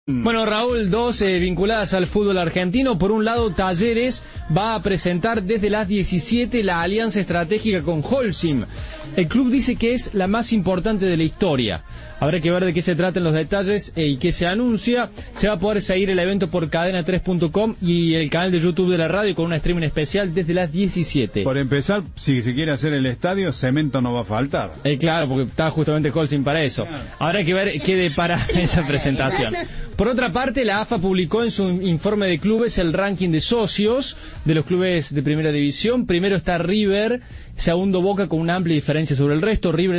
Bueno, Raúl, dos vinculadas al fútbol argentino. Por un lado, Talleres va a presentar desde las 17 la alianza estratégica con Holcim. El club dice que es la más importante de la historia. Habrá que ver de qué se tratan los detalles y qué se anuncia. Se va a poder seguir el evento por cadena3.com y el canal de YouTube de la radio con un streaming especial desde las 17. Por empezar, si se quiere hacer el estadio, cemento no va a faltar. Claro, porque está justamente Holcim para eso. Habrá que ver qué depara esa presentación. Por otra parte, la AFA publicó en su informe de clubes el ranking de socios de los clubes de primera división. Primero está River, segundo Boca con una amplia diferencia sobre el resto. River